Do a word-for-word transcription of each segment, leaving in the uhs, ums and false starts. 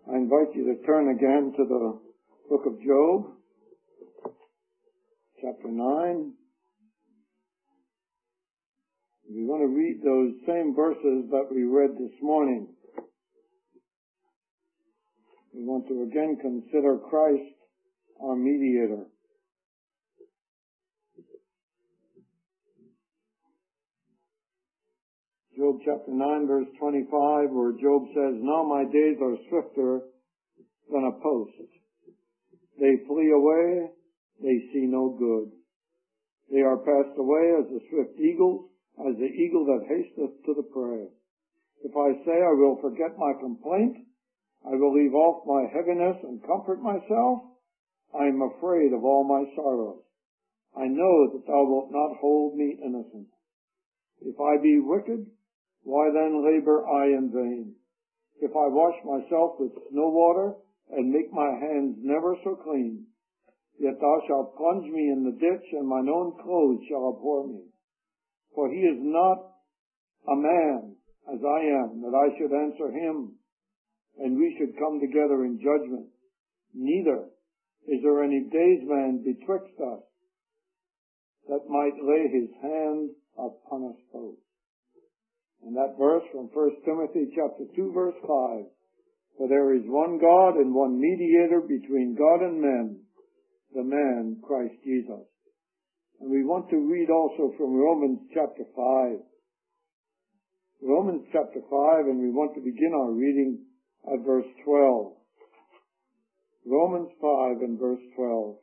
I invite you to turn again to the book of Job, chapter nine. We want to read those same verses that we read this morning. We want to again consider Christ, our mediator. Job chapter nine, verse twenty-five, where Job says, "Now my days are swifter than a post. They flee away, they see no good. They are passed away as the swift eagles, as the eagle that hasteth to the prey. If I say I will forget my complaint, I will leave off my heaviness and comfort myself, I am afraid of all my sorrows. I know that thou wilt not hold me innocent. If I be wicked, why then labor I in vain? If I wash myself with snow water, and make my hands never so clean, yet thou shalt plunge me in the ditch, and mine own clothes shall abhor me. For he is not a man as I am, that I should answer him, and we should come together in judgment. Neither is there any daysman betwixt us, that might lay his hand upon us both." And that verse from First Timothy chapter two, verse five, "For there is one God and one mediator between God and men, the man Christ Jesus." And we want to read also from Romans chapter five. Romans chapter five, and we want to begin our reading at verse twelve. Romans five and verse twelve.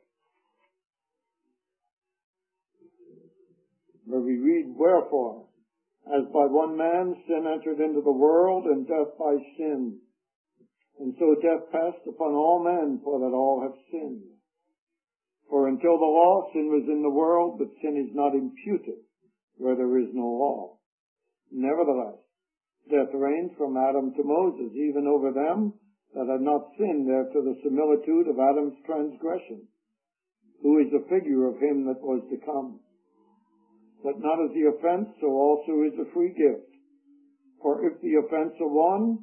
Where we read, "Wherefore, as by one man sin entered into the world, and death by sin. And so death passed upon all men, for that all have sinned. For until the law, sin was in the world, but sin is not imputed where there is no law. Nevertheless, death reigned from Adam to Moses, even over them that had not sinned after the similitude of Adam's transgression, who is a figure of him that was to come. But not as the offense, so also is the free gift. For if the offense of one,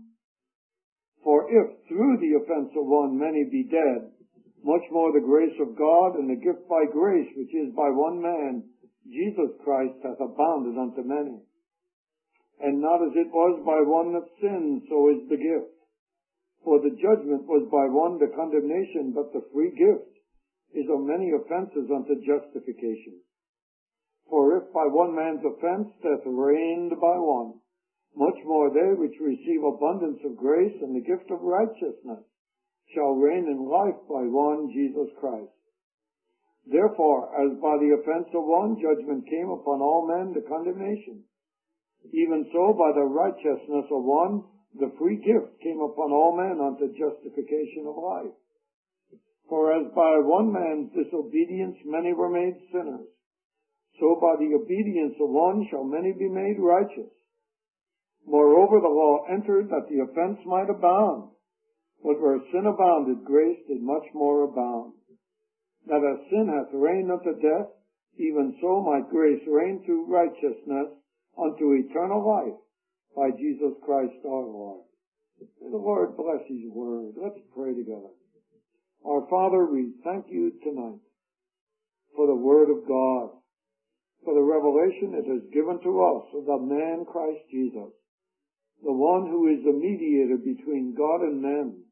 for if through the offense of one many be dead, much more the grace of God and the gift by grace, which is by one man, Jesus Christ, hath abounded unto many. And not as it was by one that sinned, so is the gift. For the judgment was by one to condemnation, but the free gift is of many offenses unto justification. For if by one man's offense death reigned by one, much more they which receive abundance of grace and the gift of righteousness shall reign in life by one, Jesus Christ. Therefore, as by the offense of one judgment came upon all men to condemnation, even so by the righteousness of one the free gift came upon all men unto justification of life. For as by one man's disobedience many were made sinners, so by the obedience of one shall many be made righteous. Moreover, the law entered that the offense might abound, but where sin abounded, grace did much more abound. That as sin hath reigned unto death, even so might grace reign through righteousness unto eternal life by Jesus Christ our Lord. May the Lord bless his word. Let's pray together. Our Father, we thank you tonight for the word of God, for the revelation it has given to us of the man Christ Jesus, the one who is the mediator between God and men.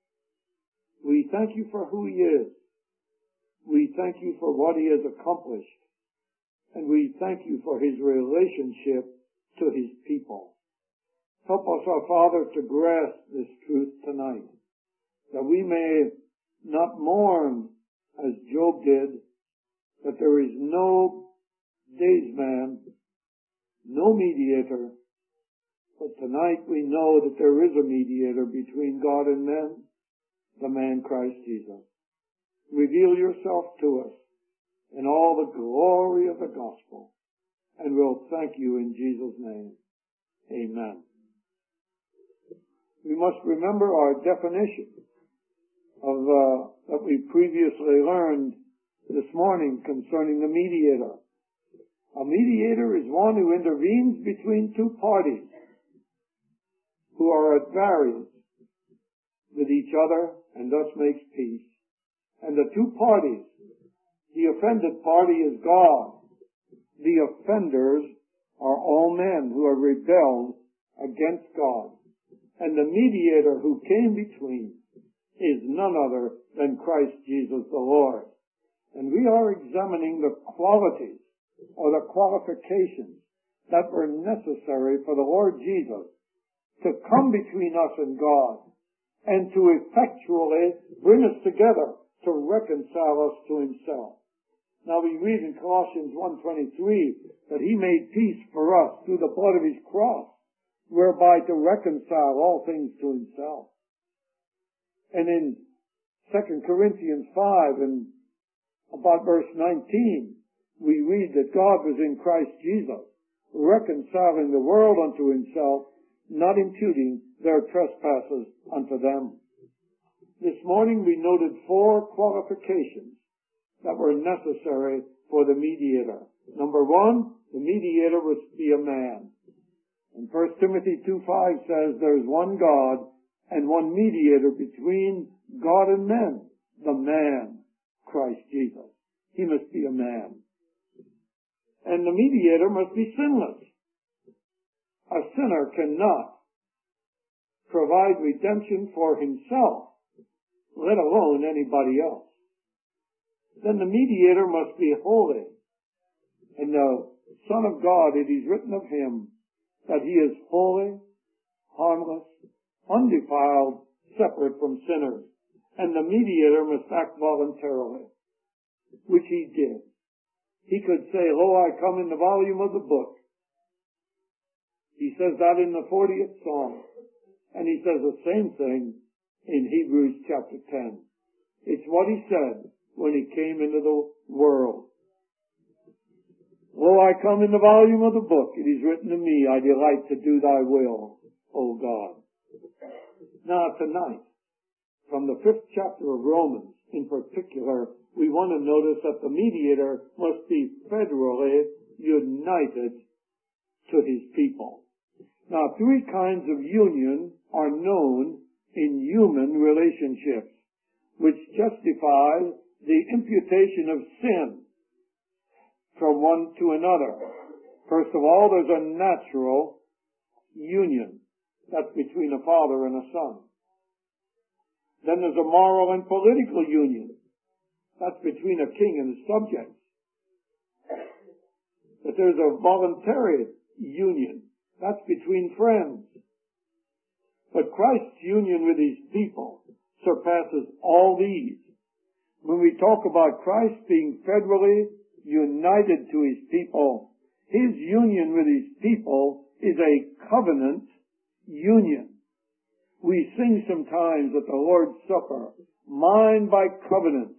We thank you for who he is. We thank you for what he has accomplished. And we thank you for his relationship to his people. Help us, our Father, to grasp this truth tonight, that we may not mourn as Job did, that there is no daysman, no mediator, but tonight we know that there is a mediator between God and men, the man Christ Jesus. Reveal yourself to us in all the glory of the gospel, and we'll thank you in Jesus' name. Amen. We must remember our definition of uh, that we previously learned this morning concerning the mediator. A mediator is one who intervenes between two parties who are at variance. with each other and thus makes peace. And the two parties, the offended party is God. The offenders are all men who have rebelled against God. And the mediator who came between is none other than Christ Jesus the Lord. And we are examining the qualities or the qualifications that were necessary for the Lord Jesus to come between us and God and to effectually bring us together to reconcile us to himself. Now we read in Colossians one twenty-three that he made peace for us through the blood of his cross, whereby to reconcile all things to himself. And in Second Corinthians five and about verse nineteen, we read that God was in Christ Jesus, reconciling the world unto himself, not imputing their trespasses unto them. This morning we noted four qualifications that were necessary for the mediator. Number one, the mediator must be a man. And First Timothy two five says there is one God and one mediator between God and men, the man, Christ Jesus. He must be a man. And the mediator must be sinless. A sinner cannot provide redemption for himself, let alone anybody else. Then the mediator must be holy. And the Son of God, it is written of him that he is holy, harmless, undefiled, separate from sinners. And the mediator must act voluntarily, which he did. He could say, lo, I come in the volume of the book. He says that in the fortieth Psalm. And he says the same thing in Hebrews chapter ten. It's what he said when he came into the world. Lo, I come in the volume of the book. It is written to me, I delight to do thy will, O God. Now tonight, from the fifth chapter of Romans in particular, we want to notice that the mediator must be federally united to his people. Now, three kinds of union are known in human relationships, which justify the imputation of sin from one to another. First of all, there's a natural union. That's between a father and a son. Then there's a moral and political union. That's between a king and his subjects. But there's a voluntary union. That's between friends. But Christ's union with his people surpasses all these. When we talk about Christ being federally united to his people, his union with his people is a covenant union. We sing sometimes at the Lord's Supper, mine by covenant,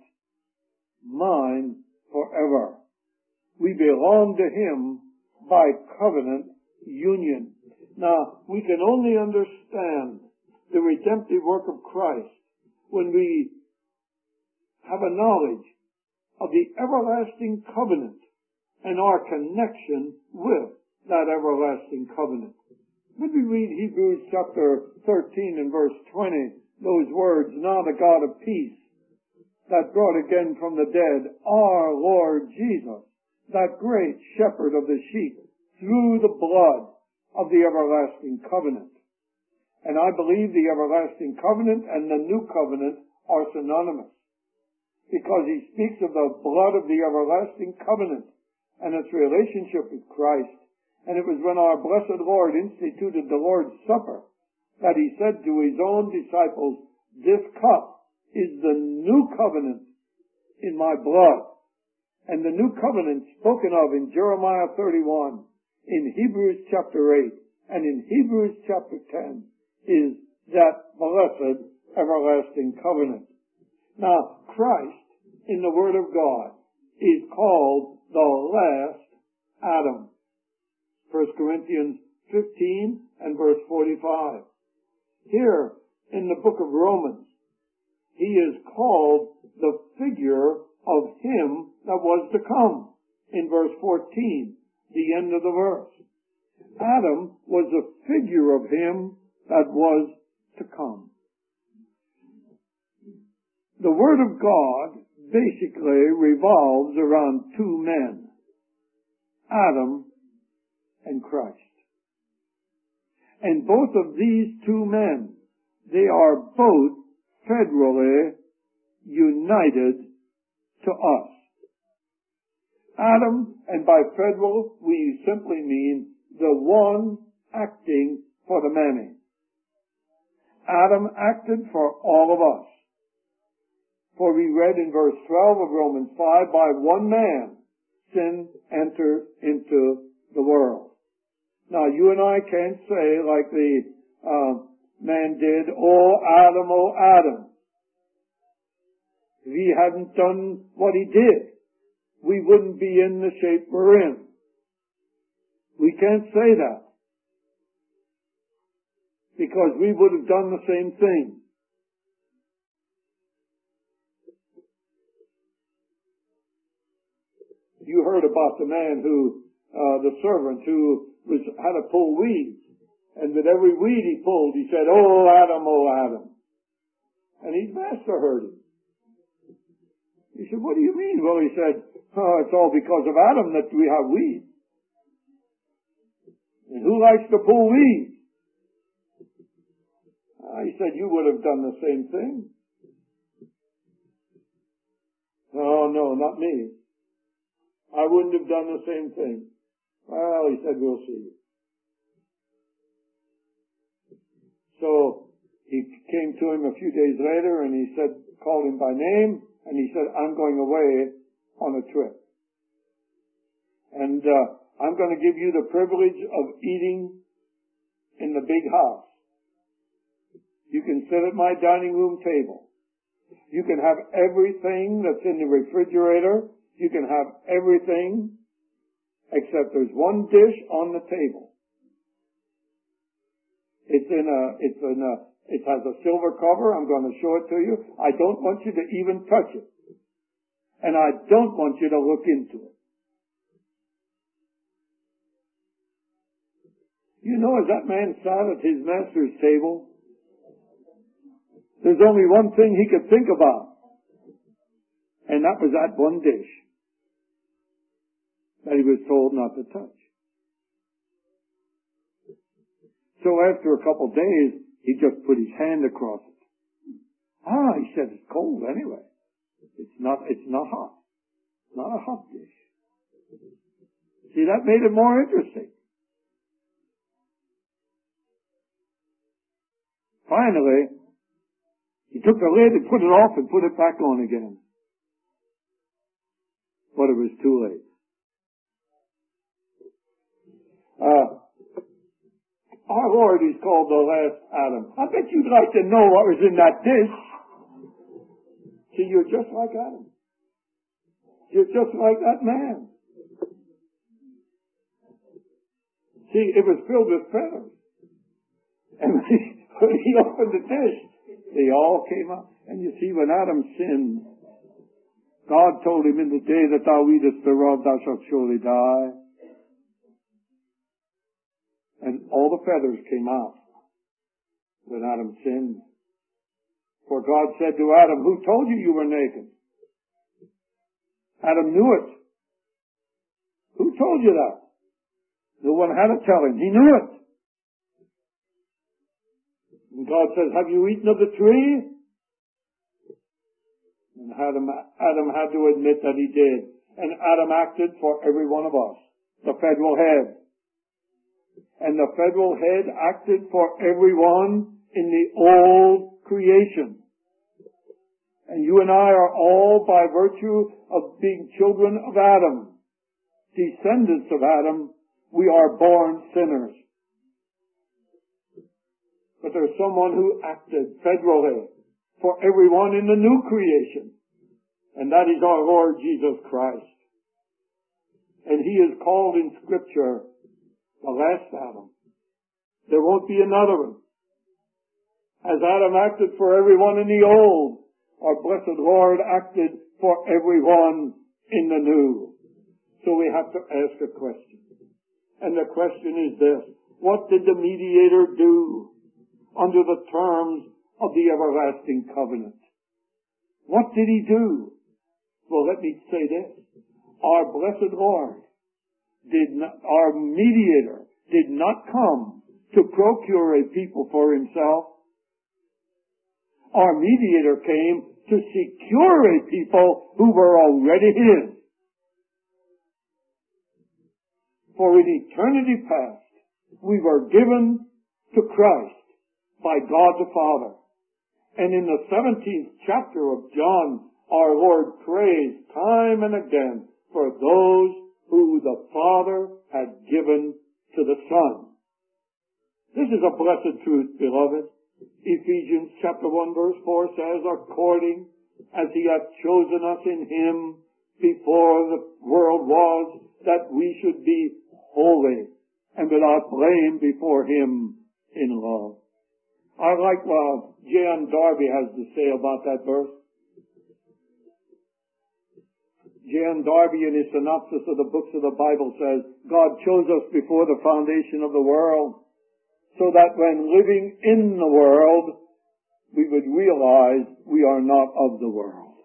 mine forever. We belong to him by covenant union. Now, we can only understand the redemptive work of Christ when we have a knowledge of the everlasting covenant and our connection with that everlasting covenant. When we read Hebrews chapter thirteen and verse twenty, those words, now the God of peace, that brought again from the dead our Lord Jesus, that great shepherd of the sheep, through the blood of the everlasting covenant. And I believe the everlasting covenant and the new covenant are synonymous, because he speaks of the blood of the everlasting covenant and its relationship with Christ. And it was when our blessed Lord instituted the Lord's Supper that he said to his own disciples, this cup is the new covenant in my blood. And the new covenant spoken of in Jeremiah thirty-one, in Hebrews chapter eight, and in Hebrews chapter ten is that blessed everlasting covenant. Now, Christ in the Word of God is called the last Adam. First Corinthians fifteen and verse forty-five. Here in the book of Romans, he is called the figure of him that was to come. In verse fourteen, the end of the verse. Adam was a figure of him that was to come. The Word of God basically revolves around two men, Adam and Christ. And both of these two men, they are both federally united to us. Adam, and by federal we simply mean the one acting for the many. Adam acted for all of us. For we read in verse twelve of Romans five, by one man sin entered into the world. Now you and I can't say like the uh, man did, oh Adam, oh Adam. If he hadn't done what he did, we wouldn't be in the shape we're in. We can't say that, because we would have done the same thing. You heard about the man who, uh, the servant who was, had to pull weeds. And with every weed he pulled, he said, oh Adam, oh Adam. And his master heard him. He said, what do you mean? Well, he said, oh, it's all because of Adam that we have weeds. And who likes to pull weeds? Uh, he said, you would have done the same thing. Oh, no, not me. I wouldn't have done the same thing. Well, he said, we'll see. So he came to him a few days later and he said, called him by name, and he said, I'm going away on a trip. And uh, I'm going to give you the privilege of eating in the big house. You can sit at my dining room table. You can have everything that's in the refrigerator. You can have everything except there's one dish on the table. It's in a, it's in a, it has a silver cover. I'm going to show it to you. I don't want you to even touch it. And I don't want you to look into it. You know, as that man sat at his master's table, there's only one thing he could think about. And that was that one dish that he was told not to touch. So after a couple of days, he just put his hand across it. Ah, he said, it's cold anyway. It's not, it's not hot. It's not a hot dish. See, that made it more interesting. Finally, he took the lid and put it off and put it back on again. But it was too late. Uh, our Lord is called the last Adam. I bet you'd like to know what was in that dish. See, you're just like Adam. You're just like that man. See, it was filled with feathers. And when he, when he opened the dish, they all came out. And you see, when Adam sinned, God told him, in the day that thou eatest thereof, thou shalt surely die. And all the feathers came out when Adam sinned. For God said to Adam, who told you you were naked? Adam knew it. Who told you that? No one had to tell him. He knew it. And God says, have you eaten of the tree? And Adam, Adam had to admit that he did. And Adam acted for every one of us. The federal head. And the federal head acted for everyone in the old creation. And you and I are all, by virtue of being children of Adam, descendants of Adam, we are born sinners. But there's someone who acted federally for everyone in the new creation. And that is our Lord Jesus Christ. And he is called in Scripture the last Adam. There won't be another one. As Adam acted for everyone in the old, our blessed Lord acted for everyone in the new. So we have to ask a question. And the question is this: what did the mediator do under the terms of the everlasting covenant? What did he do? Well, let me say this. Our blessed Lord did not, our mediator did not come to procure a people for himself. Our mediator came to secure a people who were already his. For in eternity past, we were given to Christ by God the Father. And in the seventeenth chapter of John, our Lord prays time and again for those who the Father had given to the Son. This is a blessed truth, beloved. Ephesians chapter one verse four says, according as he hath chosen us in him before the world was, that we should be holy and without blame before him in love. I like what J N Darby has to say about that verse. J N Darby in his synopsis of the books of the Bible says, God chose us before the foundation of the world so that when living in the world, we would realize we are not of the world.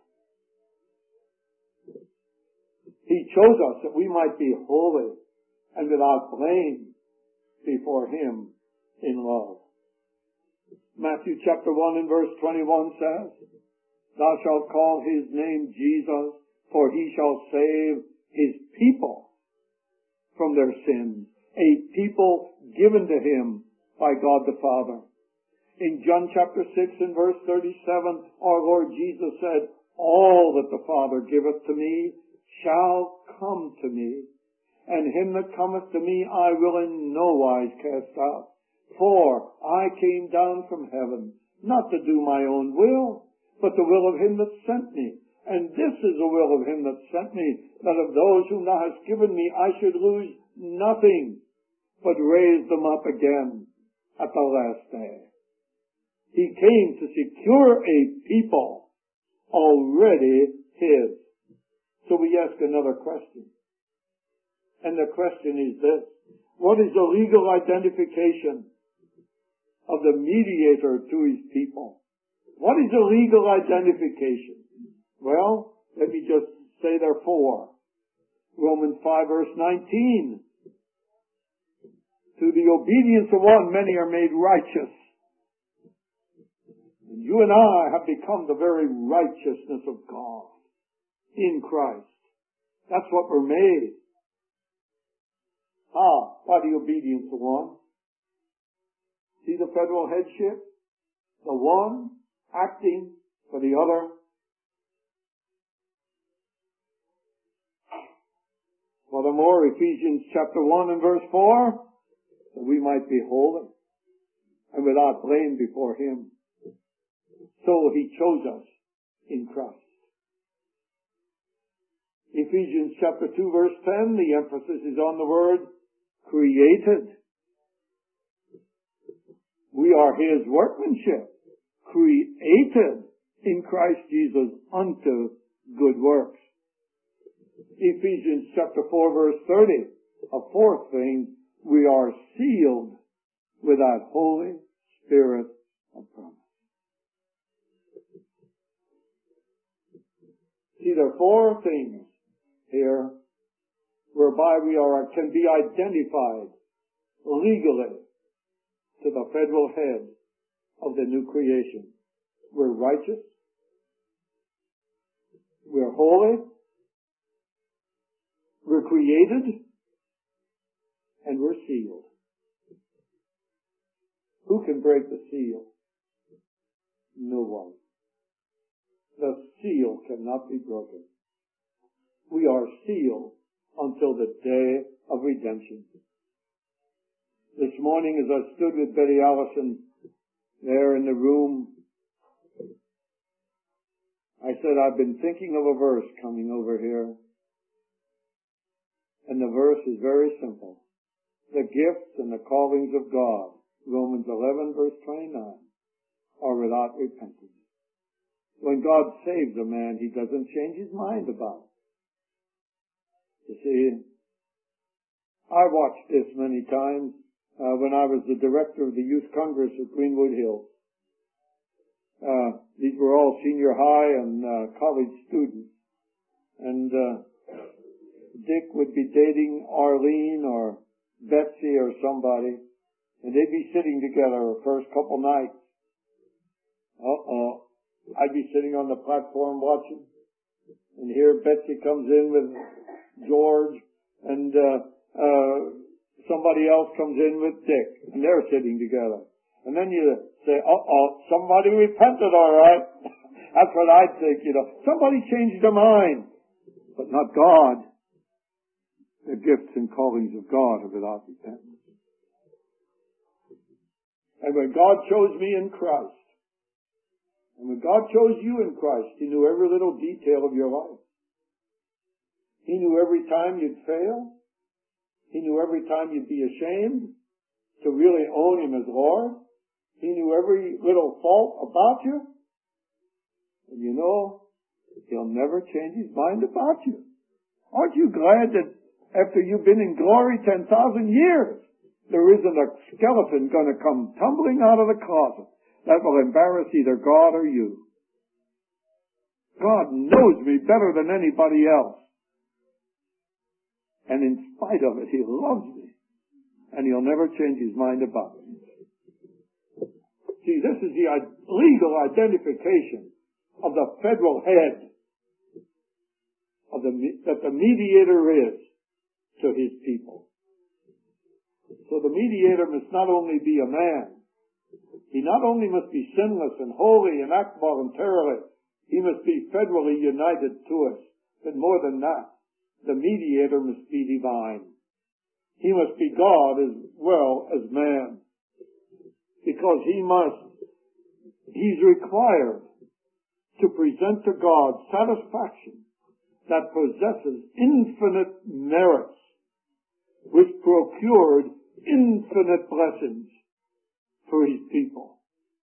He chose us that we might be holy and without blame before him in love. Matthew chapter one and verse twenty-one says, thou shalt call his name Jesus, for he shall save his people from their sins, a people given to him by God the Father. In John chapter six and verse thirty-seven, our Lord Jesus said, all that the Father giveth to me shall come to me, and him that cometh to me I will in no wise cast out. For I came down from heaven, not to do my own will, but the will of him that sent me. And this is the will of him that sent me, that of those whom thou hast given me I should lose nothing, but raise them up again at the last day. He came to secure a people already his. So we ask another question. And the question is this. What is the legal identification of the mediator to his people? What is the legal identification? Well, let me just say there are four. Romans five verse nineteen. Through the obedience of one, many are made righteous. And you and I have become the very righteousness of God in Christ. That's what we're made. Ah, by the obedience of one. See the federal headship? The one acting for the other. Furthermore, Ephesians chapter one and verse four, that we might be holy and without blame before him. So he chose us in Christ. Ephesians chapter two verse ten, the emphasis is on the word created. We are his workmanship, created in Christ Jesus unto good works. Ephesians chapter four verse thirty, a fourth thing, we are sealed with that Holy Spirit of promise. See, there are four things here whereby we are can be identified legally to the federal head of the new creation. We're righteous, we're holy, we're created, and we're sealed. Who can break the seal? No one. The seal cannot be broken. We are sealed until the day of redemption. This morning as I stood with Betty Allison there in the room, I said, I've been thinking of a verse coming over here. And the verse is very simple. The gifts and the callings of God, Romans eleven verse twenty-nine, are without repentance. When God saves a man, he doesn't change his mind about it. You see, I watched this many times uh, when I was the director of the Youth Congress at Greenwood Hills. Uh, these were all senior high and uh, college students. And uh, Dick would be dating Arlene or Betsy or somebody, and they'd be sitting together the first couple nights. Uh-oh. I'd be sitting on the platform watching, and here Betsy comes in with George, and uh, uh, somebody else comes in with Dick, and they're sitting together. And then you say, uh-oh, somebody repented, all right. That's what I'd think, you know. Somebody changed their mind, but not God. The gifts and callings of God are without repentance. And when God chose me in Christ, and when God chose you in Christ, He knew every little detail of your life. He knew every time you'd fail. He knew every time you'd be ashamed to really own Him as Lord. He knew every little fault about you. And you know, He'll never change His mind about you. Aren't you glad that after you've been in glory ten thousand years, there isn't a skeleton going to come tumbling out of the closet that will embarrass either God or you? God knows me better than anybody else. And in spite of it, He loves me. And He'll never change His mind about me. See, this is the legal identification of the federal head of the, that the mediator is to His people. So the mediator must not only be a man, he not only must be sinless and holy and act voluntarily, he must be federally united to us. But more than that, the mediator must be divine. He must be God as well as man. Because he must, he's required to present to God satisfaction that possesses infinite merits, which procured infinite blessings for His people.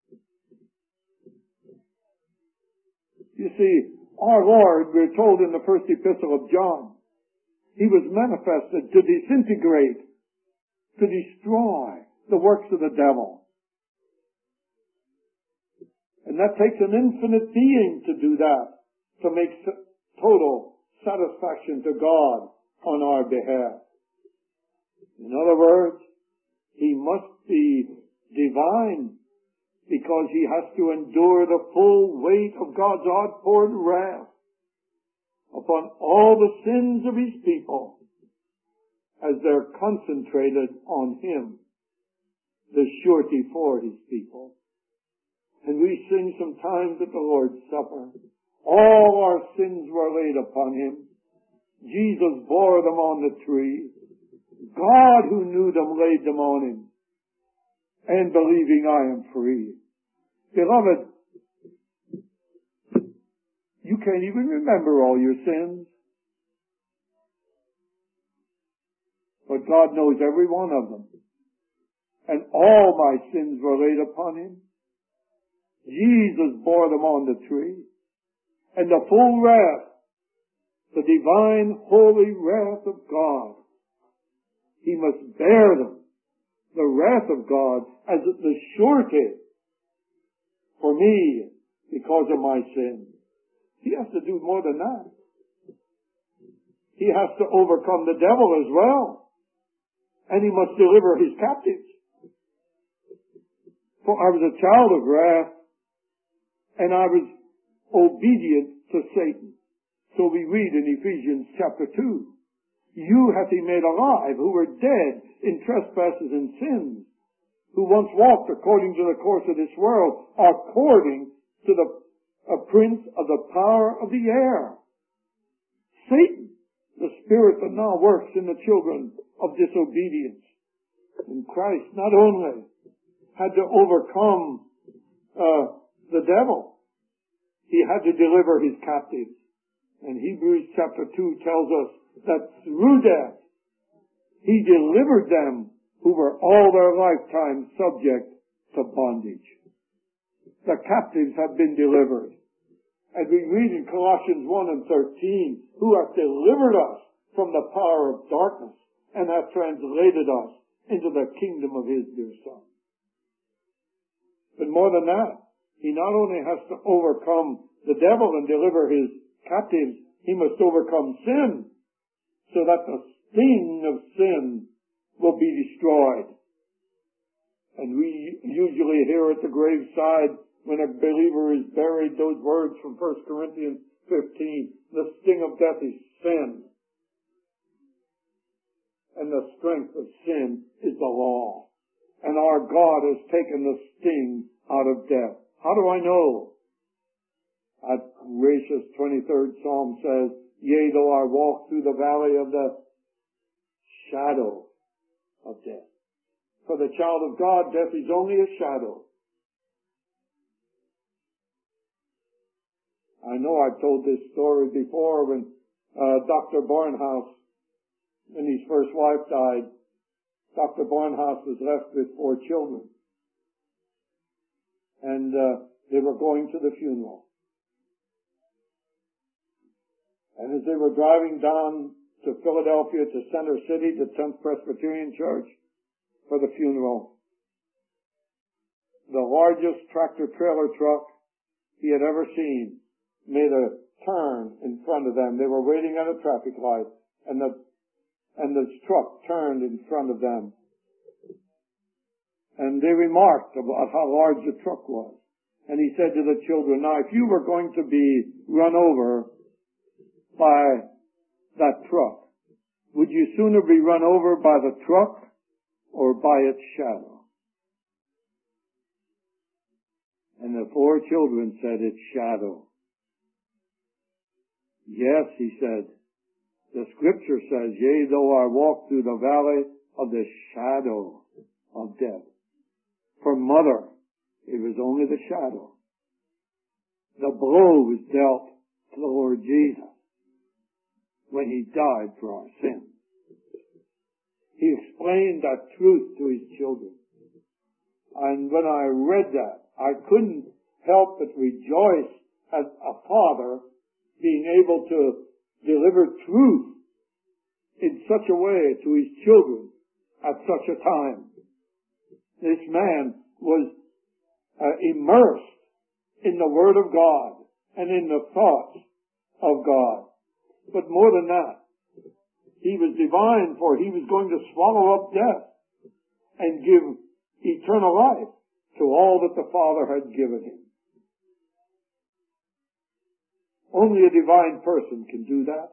You see, our Lord, we're told in the first epistle of John, He was manifested to disintegrate, to destroy the works of the devil. And that takes an infinite being to do that, to make total satisfaction to God on our behalf. In other words, He must be divine because He has to endure the full weight of God's outpoured wrath upon all the sins of His people as they're concentrated on Him, the surety for His people. And we sing sometimes at the Lord's Supper, all our sins were laid upon Him. Jesus bore them on the tree. God who knew them laid them on Him. And believing I am free. Beloved, you can't even remember all your sins. But God knows every one of them. And all my sins were laid upon Him. Jesus bore them on the tree. And the full wrath, the divine holy wrath of God, He must bear them. The wrath of God as the surety for me because of my sin. He has to do more than that. He has to overcome the devil as well. And He must deliver His captives. For I was a child of wrath, and I was obedient to Satan. So we read in Ephesians chapter two, you hath He made alive who were dead in trespasses and sins, who once walked according to the course of this world, according to the a prince of the power of the air. Satan, the spirit that now works in the children of disobedience. And Christ not only had to overcome uh, the devil, He had to deliver His captives. And Hebrews chapter two tells us that through death, He delivered them who were all their lifetime subject to bondage. The captives have been delivered. And we read in Colossians one and thirteen, who hath delivered us from the power of darkness and hath translated us into the kingdom of His dear Son. But more than that, He not only has to overcome the devil and deliver his captives, he must overcome sin so that the sting of sin will be destroyed. And we usually hear at the graveside when a believer is buried those words from First Corinthians fifteen, the sting of death is sin. And the strength of sin is the law. And our God has taken the sting out of death. How do I know? That gracious twenty-third Psalm says, yea, though I walk through the valley of the shadow of death. For the child of God, death is only a shadow. I know I've told this story before when uh, Doctor Barnhouse, when his first wife died, Doctor Barnhouse was left with four children. And uh, they were going to the funeral. And as they were driving down to Philadelphia, to Center City, the tenth Presbyterian Church, for the funeral, the largest tractor-trailer truck he had ever seen made a turn in front of them. They were waiting at a traffic light, and the and the truck turned in front of them. And they remarked about how large the truck was. And he said to the children, now if you were going to be run over by that truck, would you sooner be run over by the truck or by its shadow? And the four children said, its shadow. Yes, he said, the scripture says, yea, though I walk through the valley of the shadow of death. For mother, it was only the shadow. The blow was dealt to the Lord Jesus when he died for our sins. He explained that truth to his children. And when I read that, I couldn't help but rejoice as a father being able to deliver truth in such a way to his children at such a time. This man was uh, immersed in the Word of God and in the thoughts of God. But more than that, he was divine, for he was going to swallow up death and give eternal life to all that the Father had given him. Only a divine person can do that.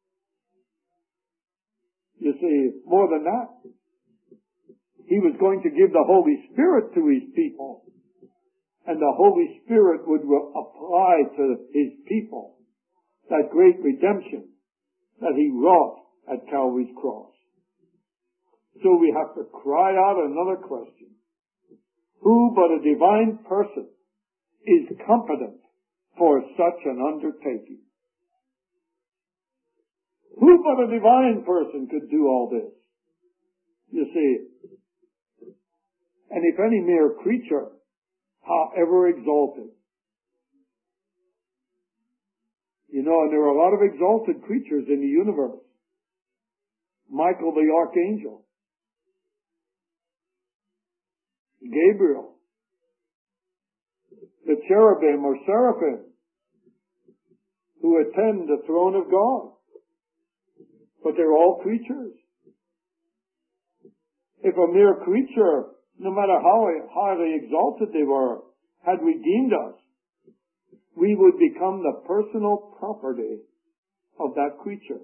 You see, more than that, he was going to give the Holy Spirit to his people, and the Holy Spirit would apply to his people that great redemption that he wrought at Calvary's cross. So we have to cry out another question. Who but a divine person is competent for such an undertaking? Who but a divine person could do all this? You see, and if any mere creature, however exalted, you know, and there are a lot of exalted creatures in the universe. Michael the archangel, Gabriel, the cherubim or seraphim who attend the throne of God. But they're all creatures. If a mere creature, no matter how highly exalted they were, had redeemed us, we would become the personal property of that creature.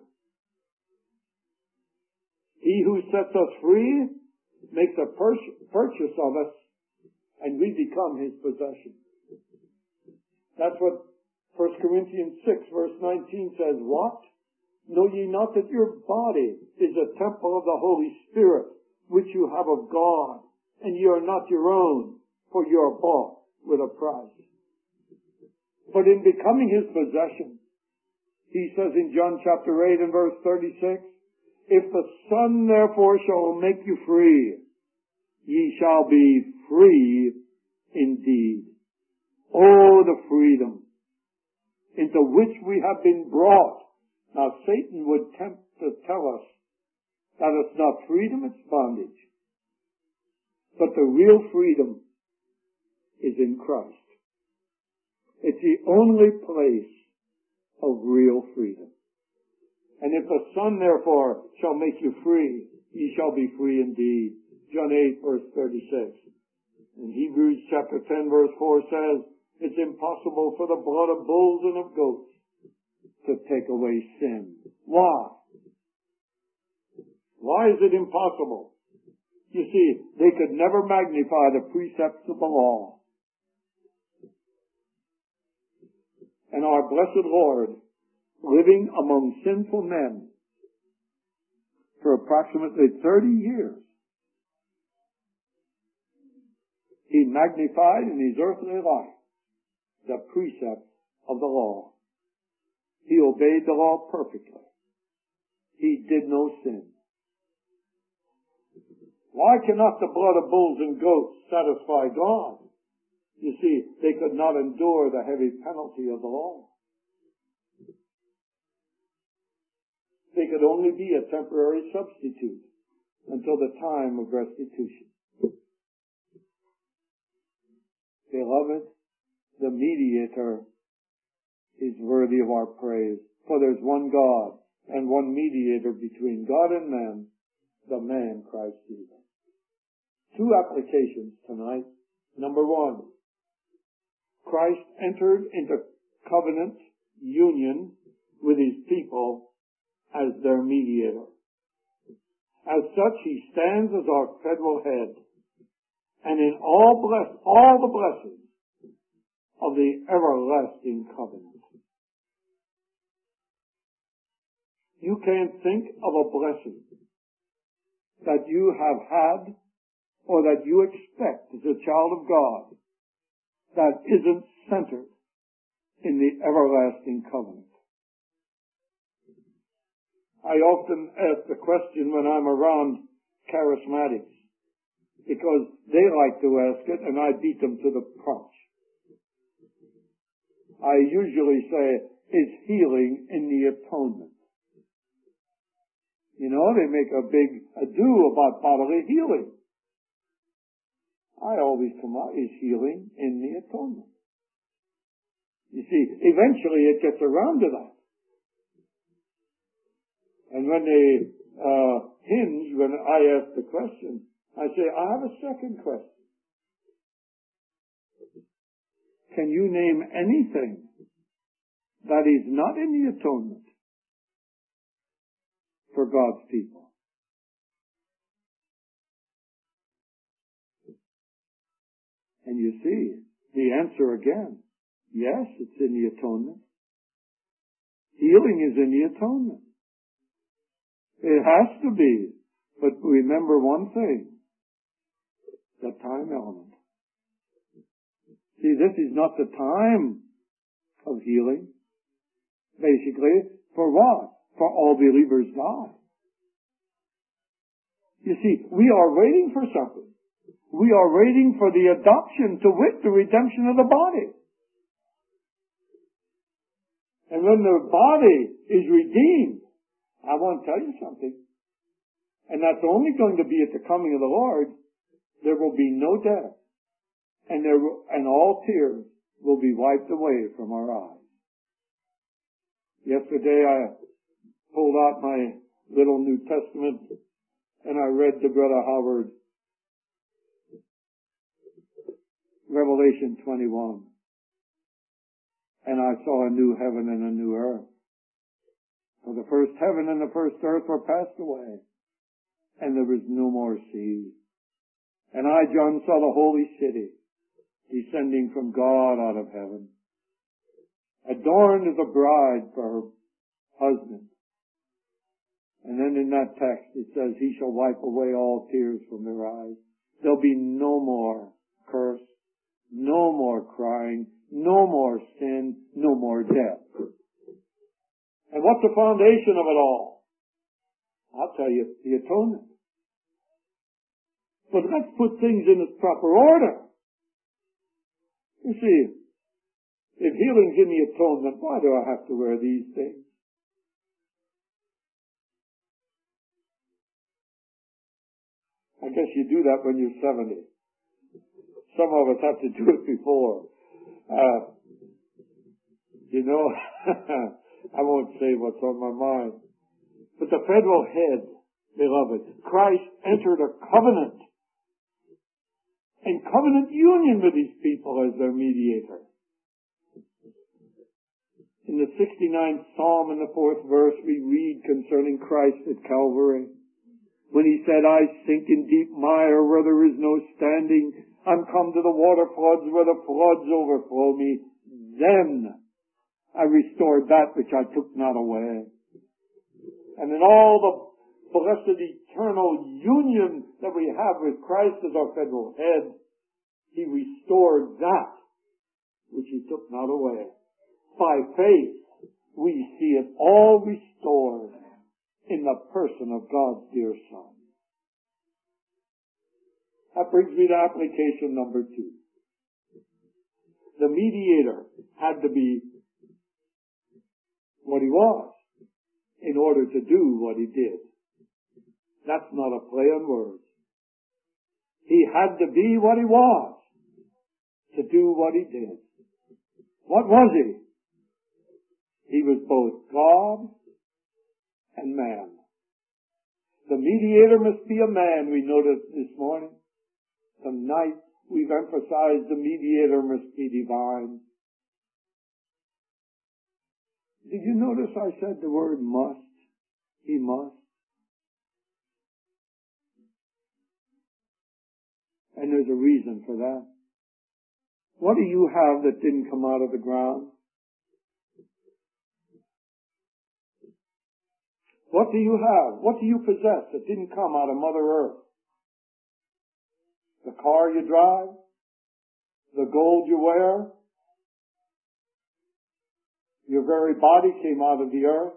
He who sets us free makes a purchase of us, and we become his possession. That's what First Corinthians six verse nineteen says. What? Know ye not that your body is a temple of the Holy Spirit, which you have of God, and ye are not your own, for you are bought with a price. But in becoming his possession, he says in John chapter eight and verse thirty-six, if the Son therefore shall make you free, ye shall be free indeed. Oh, the freedom into which we have been brought. Now Satan would tempt to tell us that it's not freedom, it's bondage. But the real freedom is in Christ. It's the only place of real freedom. And if the Son, therefore, shall make you free, ye shall be free indeed. John eight, verse thirty-six. And Hebrews chapter ten, verse four says, it's impossible for the blood of bulls and of goats to take away sin. Why? Why is it impossible? You see, they could never magnify the precepts of the law. And our blessed Lord, living among sinful men for approximately thirty years, he magnified in his earthly life the precepts of the law. He obeyed the law perfectly. He did no sin. Why cannot the blood of bulls and goats satisfy God? You see, they could not endure the heavy penalty of the law. They could only be a temporary substitute until the time of restitution. Beloved, the mediator is worthy of our praise. For there's one God and one mediator between God and man, the man Christ Jesus. Two applications tonight. Number one, Christ entered into covenant union with his people as their mediator. As such, he stands as our federal head. And in all bless, all the blessings of the everlasting covenant. You can't think of a blessing that you have had or that you expect as a child of God that isn't centered in the everlasting covenant. I often ask the question when I'm around charismatics, because they like to ask it and I beat them to the punch. I usually say, is healing in the atonement? You know, they make a big ado about bodily healing. I always come out, is healing in the atonement? You see, eventually it gets around to that. And when they uh, hinge, when I ask the question, I say, I have a second question. Can you name anything that is not in the atonement for God's people? And you see, the answer again, yes, it's in the atonement. Healing is in the atonement. It has to be. But remember one thing, the time element. See, this is not the time of healing. Basically, for what? For all believers die. You see, we are waiting for something. We are waiting for the adoption, to wit, the redemption of the body. And when the body is redeemed, I want to tell you something. And that's only going to be at the coming of the Lord. There will be no death. And there will, and all tears will be wiped away from our eyes. Yesterday I pulled out my little New Testament and I read to Brother Howard Revelation twenty-one. And I saw a new heaven and a new earth. For the first heaven and the first earth were passed away, and there was no more sea. And I, John, saw the holy city descending from God out of heaven, adorned as a bride for her husband. And then in that text it says, he shall wipe away all tears from their eyes. There'll be no more curse, no more crying, no more sin, no more death. And what's the foundation of it all? I'll tell you, the atonement. But let's put things in its proper order. You see, if healing's in the atonement, why do I have to wear these things? I guess you do that when you're seventy. Some of us have to do it before. Uh, know, I won't say what's on my mind. But the federal head, beloved, Christ entered a covenant and covenant union with these people as their mediator. In the sixty-ninth Psalm, in the fourth verse, we read concerning Christ at Calvary, when he said, I sink in deep mire where there is no standing. I'm come to the water floods where the floods overflow me. Then I restored that which I took not away. And in all the blessed eternal union that we have with Christ as our federal head, he restored that which he took not away. By faith, we see it all restored in the person of God's dear Son. That brings me to application number two. The mediator had to be what he was in order to do what he did. That's not a play on words. He had to be what he was to do what he did. What was he? He was both God and man. The mediator must be a man, we noticed this morning. Tonight, we've emphasized the mediator must be divine. Did you notice I said the word must? He must. And there's a reason for that. What do you have that didn't come out of the ground? What do you have? What do you possess that didn't come out of Mother Earth? The car you drive? The gold you wear? Your very body came out of the earth?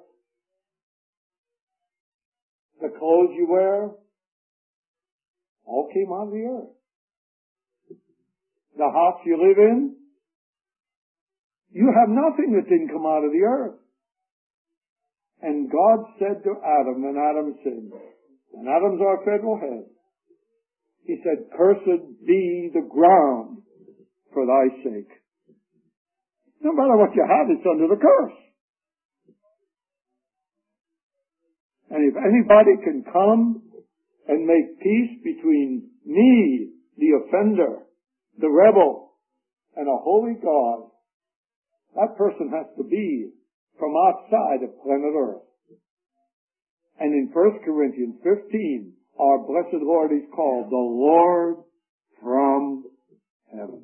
The clothes you wear? All came out of the earth. The house you live in? You have nothing that didn't come out of the earth. And God said to Adam, and Adam sinned, and Adam's our federal head, he said, cursed be the ground for thy sake. No matter what you have, it's under the curse. And if anybody can come and make peace between me, the offender, the rebel, and a holy God, that person has to be from outside of planet Earth. And in First Corinthians fifteen, our blessed Lord is called the Lord from heaven.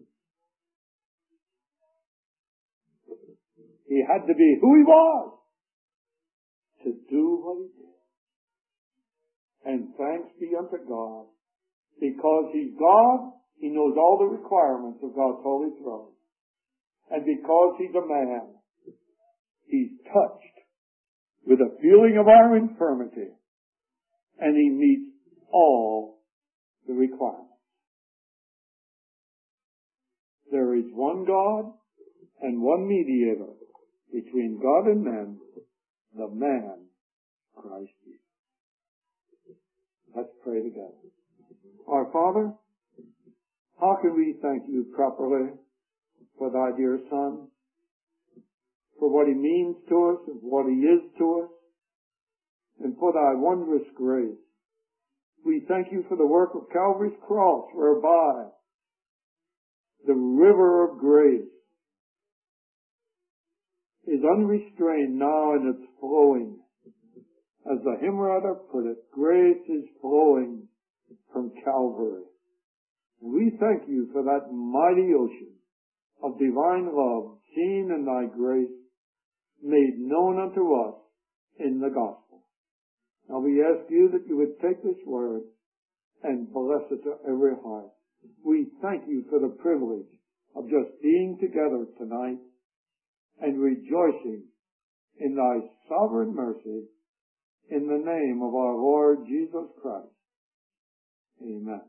He had to be who he was to do what he did. And thanks be unto God, because he's God, he knows all the requirements of God's holy throne. And because he's a man, he's touched with a feeling of our infirmity, and he meets all the requirements. There is one God and one mediator between God and men, the man, Christ Jesus. Let's pray together. Our Father, how can we thank you properly for thy dear Son, for what he means to us and what he is to us, and for thy wondrous grace. We thank you for the work of Calvary's cross, whereby the river of grace is unrestrained now in its flowing. As the hymn writer put it, grace is flowing from Calvary. And we thank you for that mighty ocean of divine love seen in thy grace, made known unto us in the gospel. Now we ask you that you would take this word and bless it to every heart. We thank you for the privilege of just being together tonight and rejoicing in thy sovereign mercy in the name of our Lord Jesus Christ. Amen.